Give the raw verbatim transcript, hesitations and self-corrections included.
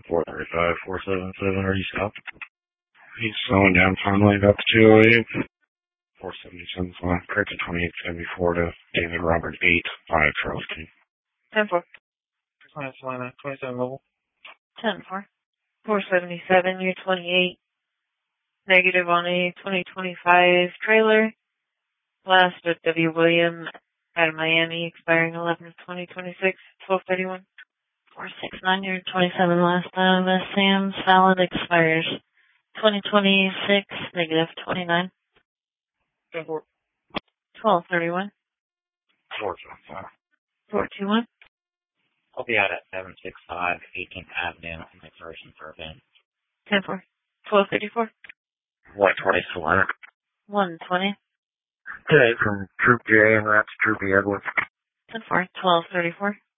four thirty-five, four seventy-seven, are you stopped? He's slowing down finally about the two oh eight. four seventy-seven, fine. Correct to twenty-eight seventy-four to David Robert eight, five, Charles King. ten four. twenty-seven mobile. ten four. four seventy-seven, you're twenty-eight. Negative on a twenty twenty-five trailer. Last at W. William out of Miami, expiring eleven twenty twenty-six, twelve thirty-one. four sixty-nine, you're twenty-seven last time. Uh, Sam, valid expires twenty twenty-six, negative twenty-nine. ten four. twelve thirty-one. four seventy-five. four two one. I'll be out at seven sixty-five, eighteenth Avenue, in expiration for event. ten four. twelve thirty-four. one twenty-four. one twenty. Today from Troop J and that's Troopy Edwards. ten four. twelve thirty-four.